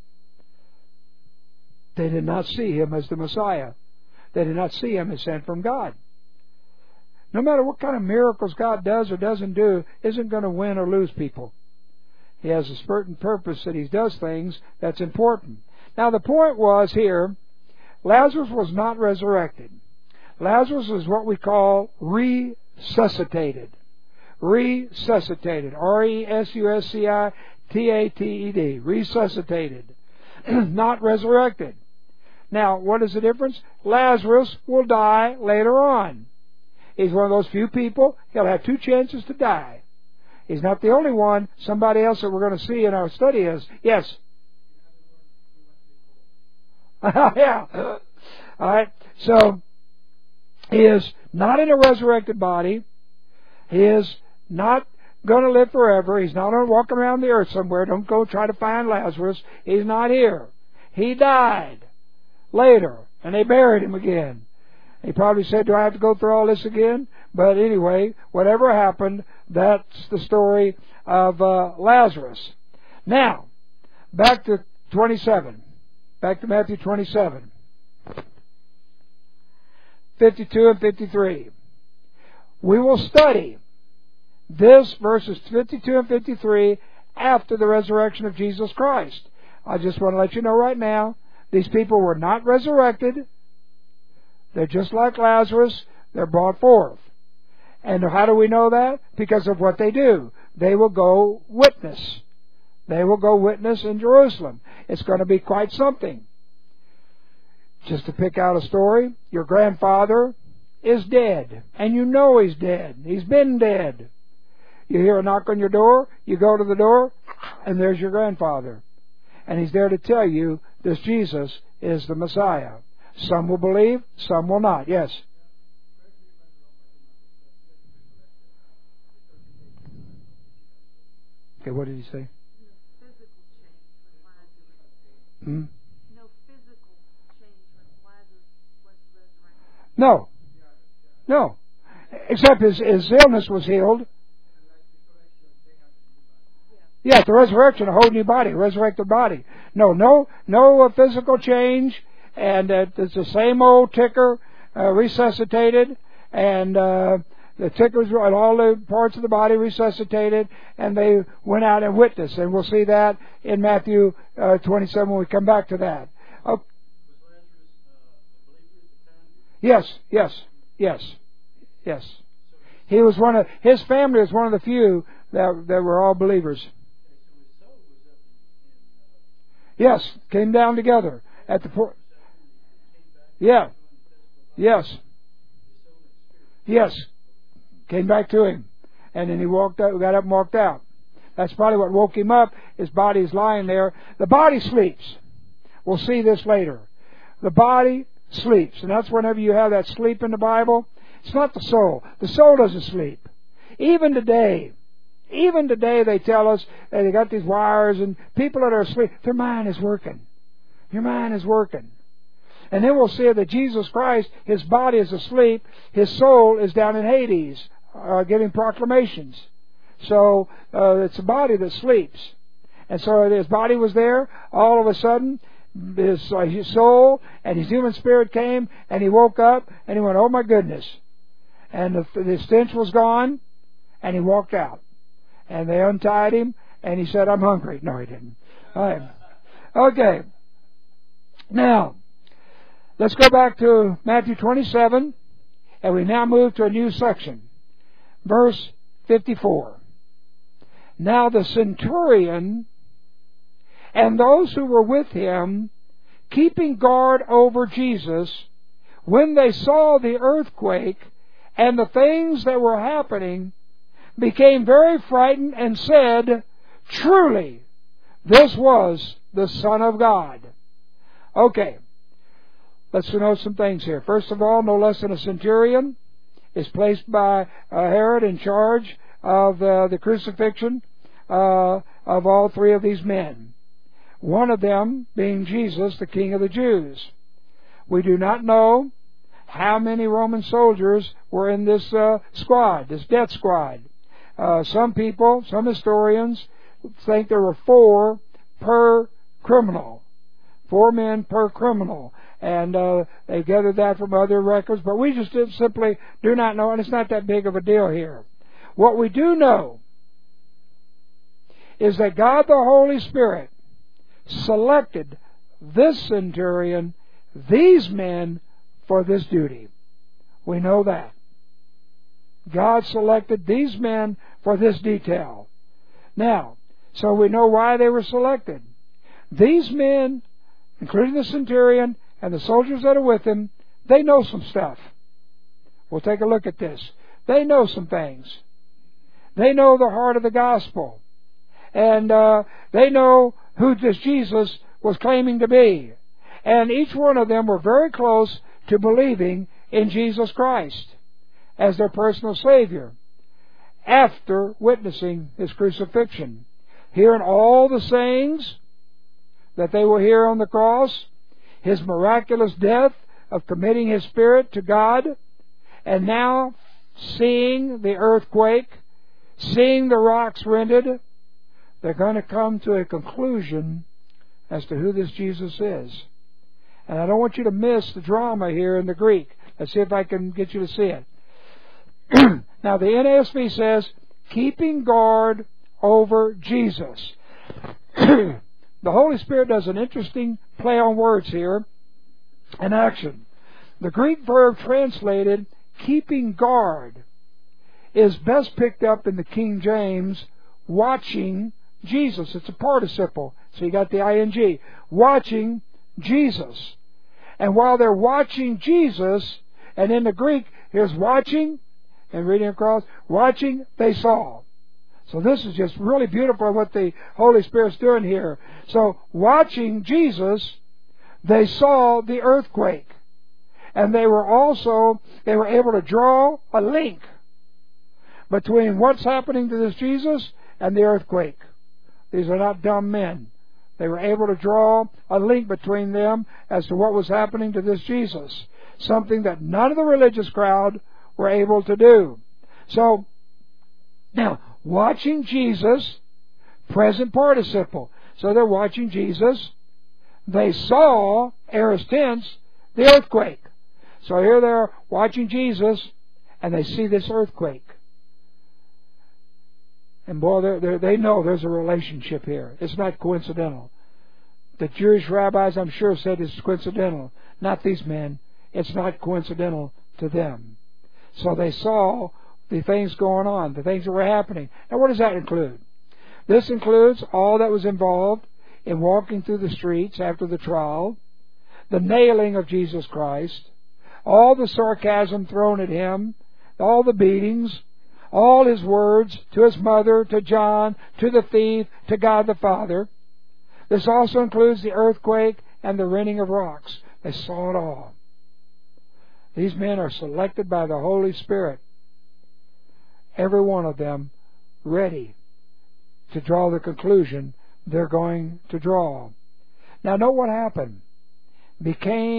They did not see him as the Messiah. They did not see him as sent from God. No matter what kind of miracles God does or doesn't do, isn't going to win or lose people. He has a certain purpose that he does things that's important. Now the point was here, Lazarus was not resurrected. Lazarus is what we call resuscitated. Resuscitated. R E S U S C I T A T E D. Resuscitated. Not resurrected. Now, what is the difference? Lazarus will die later on. He's one of those few people, he'll have two chances to die. He's not the only one. Somebody else that we're going to see in our study is. Yes? Yeah. All right. So, he is not in a resurrected body. He is not going to live forever. He's not going to walk around the earth somewhere. Don't go try to find Lazarus. He's not here. He died later, and they buried him again. He probably said, do I have to go through all this again? But anyway, whatever happened, that's the story of uh, Lazarus. Now, back to twenty-seven. Back to Matthew twenty-seven. fifty-two and fifty-three. We will study this verses fifty-two and fifty-three after the resurrection of Jesus Christ. I just want to let you know right now, these people were not resurrected. They're just like Lazarus. They're brought forth. And how do we know that? Because of what they do. They will go witness. They will go witness in Jerusalem. It's going to be quite something. Just to pick out a story, your grandfather is dead. And you know he's dead. He's been dead. You hear a knock on your door, you go to the door, and there's your grandfather. And he's there to tell you this Jesus is the Messiah. Some will believe, some will not. Yes? Okay, what did he say? Hmm? No. No. Except his, his illness was healed. Yeah, the resurrection, a whole new body, a resurrected body. No, no, no uh, physical change, and uh, it's the same old ticker, uh, resuscitated, and uh, the tickers and all the parts of the body resuscitated, and they went out and witnessed, and we'll see that in Matthew uh, twenty-seven when we come back to that. Okay. Yes, yes, yes, yes. He was one of his family was one of the few that that were all believers. Yes, came down together at the port. Yeah, yes, yes, came back to him, and then he walked out, got up and walked out. That's probably what woke him up. His body is lying there. The body sleeps. We'll see this later. The body sleeps, and that's whenever you have that sleep in the Bible. It's not the soul. The soul doesn't sleep. Even today, even today they tell us that they got these wires and people that are asleep, their mind is working. Your mind is working. And then we'll see that Jesus Christ, His body is asleep, His soul is down in Hades, uh, giving proclamations. So uh, it's a body that sleeps. And so His body was there. All of a sudden, His, uh, his soul and His human spirit came, and He woke up, and He went, oh my goodness. And the, the stench was gone, and He walked out. And they untied Him, and He said, I'm hungry. No, He didn't. All right. Okay. Now, let's go back to Matthew twenty-seven, and we now move to a new section. Verse fifty-four. Now the centurion and those who were with him, keeping guard over Jesus, when they saw the earthquake and the things that were happening, became very frightened and said, truly, this was the Son of God. Okay. Let's note some things here. First of all, no less than a centurion is placed by uh, Herod in charge of uh, the crucifixion uh, of all three of these men. One of them being Jesus, the King of the Jews. We do not know how many Roman soldiers were in this uh, squad, this death squad. Uh, some people, some historians, think there were four per criminal. Four men per criminal. And uh, they gathered that from other records, but we just simply do not know, and it's not that big of a deal here. What we do know is that God the Holy Spirit selected this centurion, these men, for this duty. We know that. God selected these men for this detail. Now, so we know why they were selected. These men, including the centurion and the soldiers that are with him, they know some stuff. We'll take a look at this. They know some things. They know the heart of the gospel. And uh, they know who this Jesus was claiming to be. And each one of them were very close to believing in Jesus Christ as their personal Savior after witnessing His crucifixion. Hearing all the sayings that they will hear on the cross, His miraculous death of committing His spirit to God, and now seeing the earthquake, seeing the rocks rended, they're going to come to a conclusion as to who this Jesus is. And I don't want you to miss the drama here in the Greek. Let's see if I can get you to see it. Now the N A S B says, keeping guard over Jesus. The Holy Spirit does an interesting play on words here, an action. The Greek verb translated, keeping guard, is best picked up in the King James, watching Jesus. It's a participle, so you got the ing. Watching Jesus. And while they're watching Jesus, and in the Greek, here's watching, and reading across, watching, they saw. So this is just really beautiful what the Holy Spirit's doing here. So, watching Jesus, they saw the earthquake. And they were also, they were able to draw a link between what's happening to this Jesus and the earthquake. These are not dumb men. They were able to draw a link between them as to what was happening to this Jesus. Something that none of the religious crowd were able to do. So, now, watching Jesus, present participle. So they're watching Jesus. They saw, aorist tense, the earthquake. So here they're watching Jesus, and they see this earthquake. And boy, they're, they're, they know there's a relationship here. It's not coincidental. The Jewish rabbis, I'm sure, said it's coincidental. Not these men. It's not coincidental to them. So they saw the things going on, the things that were happening. Now, what does that include? This includes all that was involved in walking through the streets after the trial, the nailing of Jesus Christ, all the sarcasm thrown at Him, all the beatings, all His words to His mother, to John, to the thief, to God the Father. This also includes the earthquake and the rending of rocks. They saw it all. These men are selected by the Holy Spirit, every one of them ready to draw the conclusion they're going to draw. Now, note what happened. Became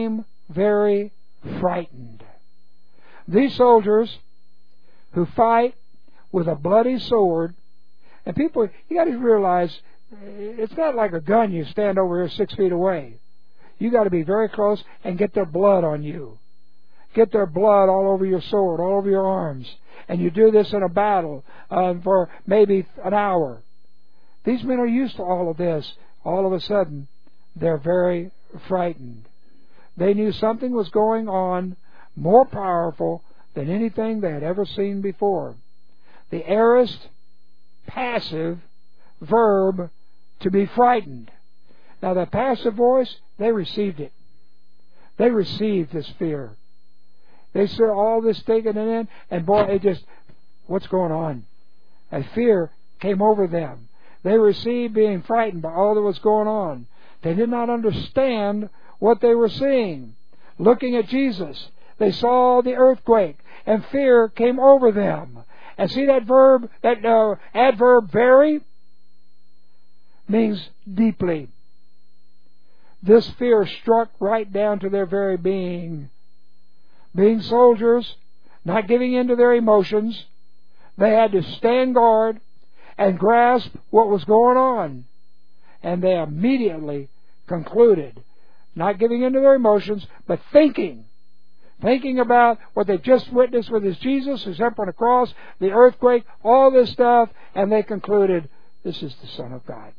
very frightened. These soldiers who fight with a bloody sword, and people, you got to realize, it's not like a gun you stand over here six feet away. You got to be very close and get their blood on you. Get their blood all over your sword, all over your arms. And you do this in a battle uh, for maybe an hour. These men are used to all of this. All of a sudden, they're very frightened. They knew something was going on more powerful than anything they had ever seen before. The aorist passive verb to be frightened. Now that passive voice, they received it. They received this fear. They saw all this taken in, and boy, it just, what's going on? And fear came over them. They received being frightened by all that was going on. They did not understand what they were seeing. Looking at Jesus, they saw the earthquake, and fear came over them. And see that verb, that uh, adverb very, means deeply. This fear struck right down to their very being. Being soldiers, not giving in to their emotions, they had to stand guard and grasp what was going on. And they immediately concluded, not giving in to their emotions, but thinking. Thinking about what they just witnessed with this Jesus who's up on the cross, the earthquake, all this stuff, and they concluded, this is the Son of God.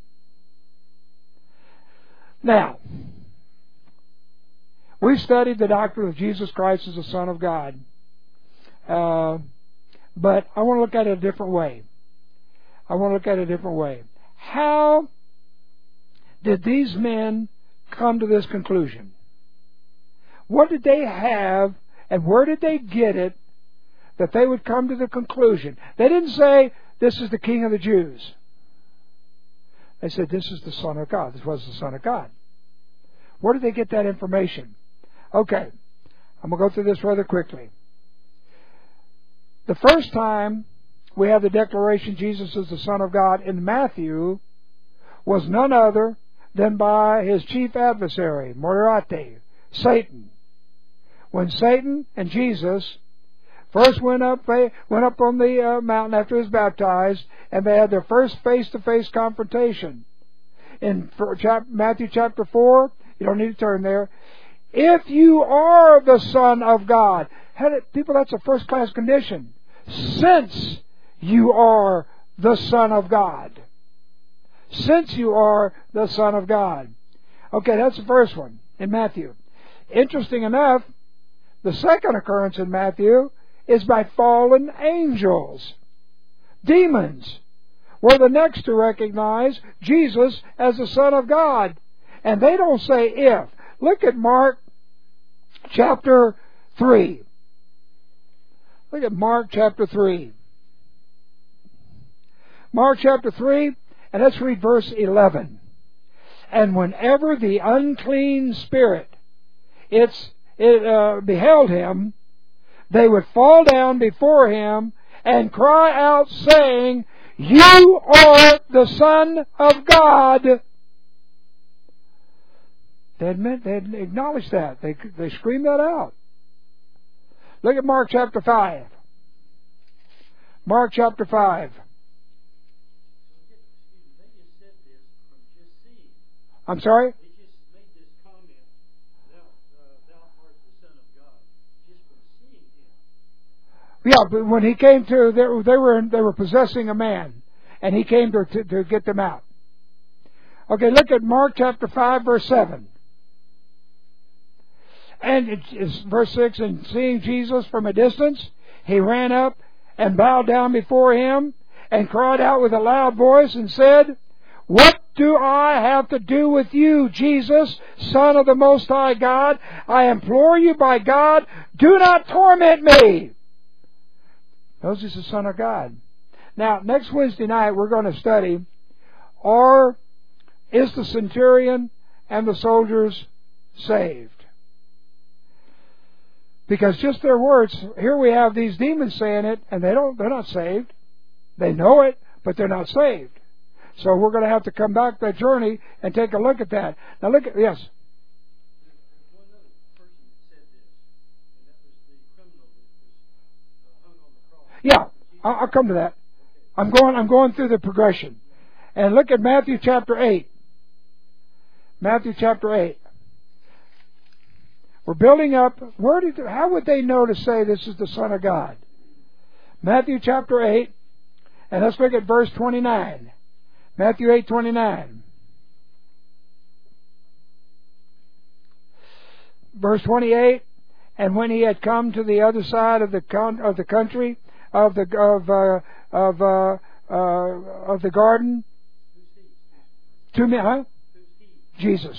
Now, we studied the doctrine of Jesus Christ as the Son of God. Uh, but I want to look at it a different way. I want to look at it a different way. How did these men come to this conclusion? What did they have, and where did they get it that they would come to the conclusion? They didn't say, this is the King of the Jews. They said, this is the Son of God. This was the Son of God. Where did they get that information? Okay, I'm going to go through this rather quickly. The first time we have the declaration Jesus is the Son of God in Matthew was none other than by his chief adversary, Moriarty, Satan. When Satan and Jesus first went up, they went up on the uh, mountain after he was baptized, and they had their first face-to-face confrontation. In Matthew chapter four, you don't need to turn there. If you are the Son of God, people, that's a first-class condition. Since you are the Son of God. Since you are the Son of God. Okay, that's the first one in Matthew. Interesting enough, the second occurrence in Matthew is by fallen angels. Demons were the next to recognize Jesus as the Son of God. And they don't say if. Look at Mark chapter three. Look at Mark chapter three. Mark chapter three, and let's read verse eleven. And whenever the unclean spirit it's, it uh, beheld him, they would fall down before him and cry out, saying, you are the Son of God. They admit, they acknowledge that. They, they scream that out. Look at Mark chapter five. Mark chapter five. I'm sorry? They just made this comment, thou, uh, thou art the Son of God, just from seeing him. Yeah, but when he came to, they, they were they were possessing a man, and he came to, to, to get them out. Okay, look at Mark chapter five, verse seven. And it's verse six, and seeing Jesus from a distance, he ran up and bowed down before him, and cried out with a loud voice, and said, what do I have to do with you, Jesus, Son of the Most High God? I implore you by God, do not torment me. Knows he's the Son of God. Now, next Wednesday night, we're going to study, or is the centurion and the soldiers saved? Because just their words, here we have these demons saying it, and they don't, they're not saved. They know it, but they're not saved. So we're going to have to come back that journey and take a look at that. Now look at, yes. One other, First I'll, I'll come to that. I'm going, I'm going through the progression. And look at Matthew chapter eight. Matthew chapter eight. We're building up. Where did, how would they know to say this is the Son of God? Matthew chapter eight. And let's look at verse twenty-nine. Matthew eight twenty-nine. Verse twenty-eight. And when he had come to the other side of the con- of the country of the of uh, of uh, uh, of the garden, two men, huh? Jesus,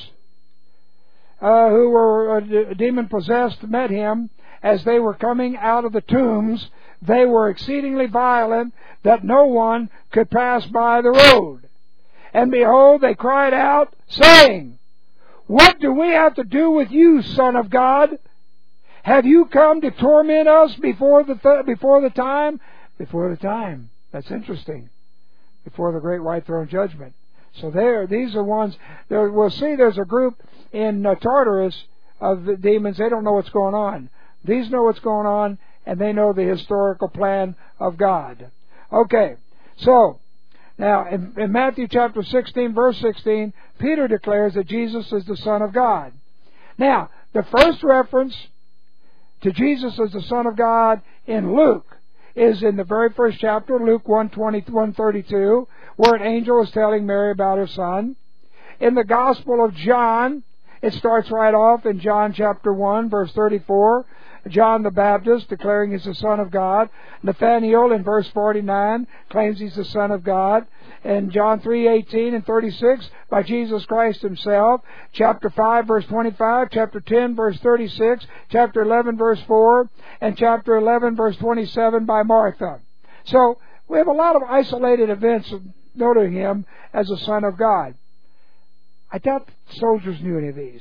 uh, who were uh, demon possessed, met him as they were coming out of the tombs. They were exceedingly violent, that no one could pass by the road. And behold, they cried out, saying, "What do we have to do with you, Son of God? Have you come to torment us before the th- before the time?" Before the time. That's interesting. Before the great white throne judgment. So there, these are ones. There, we'll see. There's a group in uh, Tartarus of the demons. They don't know what's going on. These know what's going on, and they know the historical plan of God. Okay, so now in, in Matthew chapter sixteen, verse sixteen, Peter declares that Jesus is the Son of God. Now, the first reference to Jesus as the Son of God in Luke is in the very first chapter, Luke one twenty, one thirty-two, where an angel is telling Mary about her son. In the Gospel of John, it starts right off in John chapter one, verse thirty-four. John the Baptist declaring he's the Son of God. Nathanael in verse forty-nine claims he's the Son of God. And John three eighteen and thirty-six by Jesus Christ himself. Chapter five verse twenty-five, chapter ten verse thirty-six, chapter eleven verse four, and chapter eleven verse twenty-seven by Martha. So we have a lot of isolated events noting him as the Son of God. I doubt soldiers knew any of these.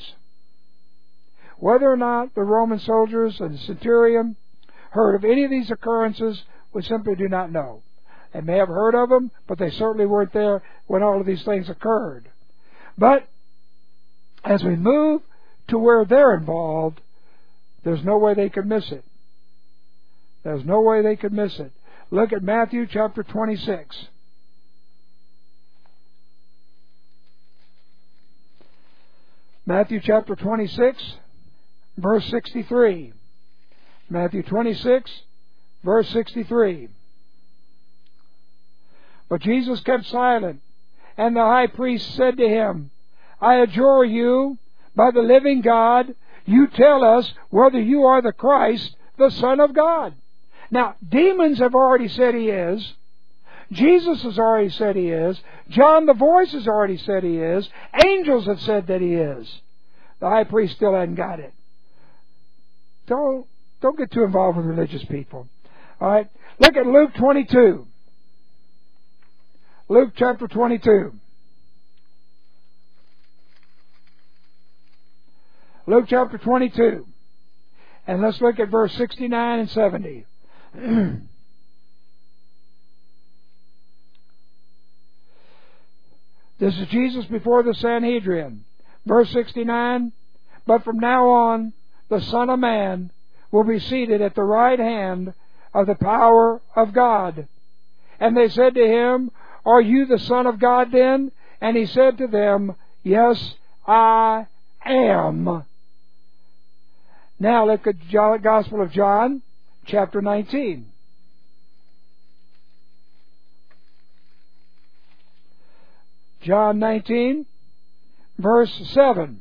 Whether or not the Roman soldiers and the centurion heard of any of these occurrences, we simply do not know. They may have heard of them, but they certainly weren't there when all of these things occurred. But as we move to where they're involved, there's no way they could miss it. There's no way they could miss it. Look at Matthew chapter twenty-six. Matthew chapter twenty-six, verse sixty-three. Matthew twenty-six, verse sixty-three. But Jesus kept silent, and the high priest said to him, "I adjure you, by the living God, you tell us whether you are the Christ, the Son of God." Now, demons have already said he is. Jesus has already said he is. John the Voice has already said he is. Angels have said that he is. The high priest still hadn't got it. Don't, don't get too involved with religious people. All right. Look at Luke twenty-two. Luke chapter twenty-two. Luke chapter twenty-two. And let's look at verse sixty-nine and seventy. This is Jesus before the Sanhedrin. Verse sixty-nine, "But from now on, the Son of Man will be seated at the right hand of the power of God." And they said to him, "Are you the Son of God then?" And he said to them, "Yes, I am." Now look at the Gospel of John, chapter nineteen. John nineteen, verse seven.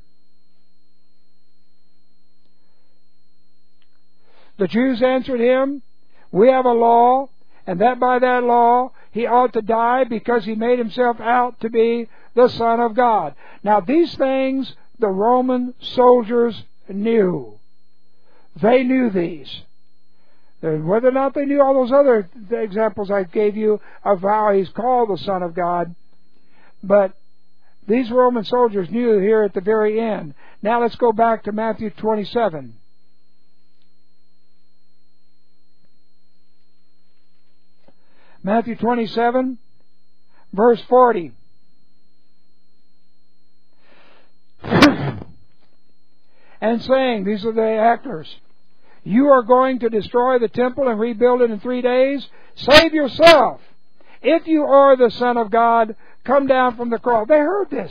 The Jews answered him, "We have a law, and that by that law he ought to die because he made himself out to be the Son of God." Now these things the Roman soldiers knew. They knew these. Whether or not they knew all those other examples I gave you of how he's called the Son of God, but these Roman soldiers knew here at the very end. Now let's go back to Matthew twenty-seven. Matthew twenty-seven, verse forty. And saying, these are the actors, You are going to destroy the temple and rebuild it in three days? Save yourself. If you are the Son of God, come down from the cross. They heard this.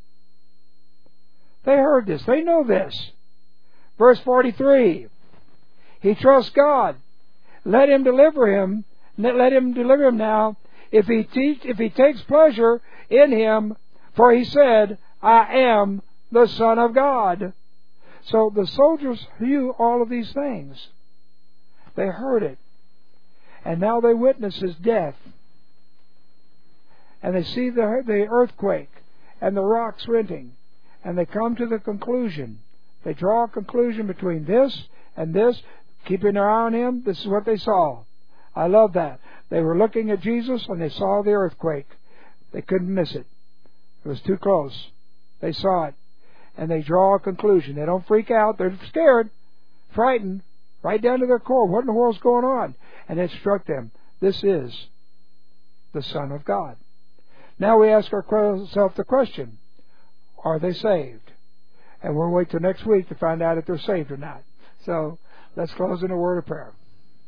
They heard this. They know this. Verse forty-three. He trusts God. Let Him deliver him. Let Him deliver him now. If he teach, if he takes pleasure in Him, for He said, I am the Son of God. So the soldiers knew all of these things. They heard it. And now they witness His death. And they see the, the earthquake and the rocks renting. And they come to the conclusion. They draw a conclusion between this and this, keeping their eye on Him. This is what they saw. I love that. They were looking at Jesus and they saw the earthquake. They couldn't miss it. It was too close. They saw it. And they draw a conclusion. They don't freak out. They're scared, frightened, right down to their core. What in the world's going on? And it struck them. This is the Son of God. Now we ask ourselves the question, are they saved? And we'll wait till next week to find out if they're saved or not. So let's close in a word of prayer.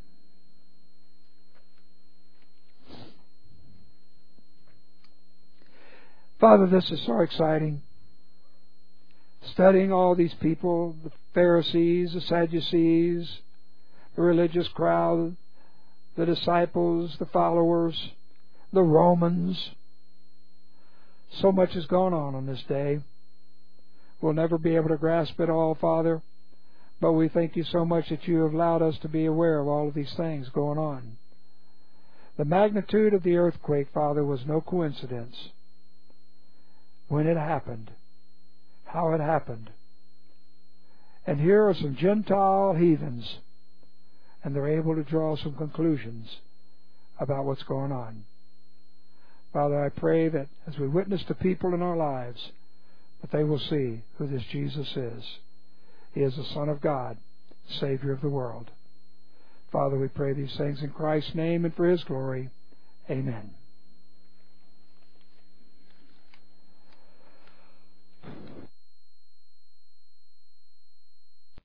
Father, this is so exciting. Studying all these people, the Pharisees, the Sadducees, the religious crowd, the disciples, the followers, the Romans. So much has gone on on this day. We'll never be able to grasp it all, Father, but we thank You so much that You have allowed us to be aware of all of these things going on. The magnitude of the earthquake, Father, was no coincidence. When it happened, how it happened. And here are some Gentile heathens, and they're able to draw some conclusions about what's going on. Father, I pray that as we witness to people in our lives, that they will see who this Jesus is. He is the Son of God, Savior of the world. Father, we pray these things in Christ's name and for His glory. Amen.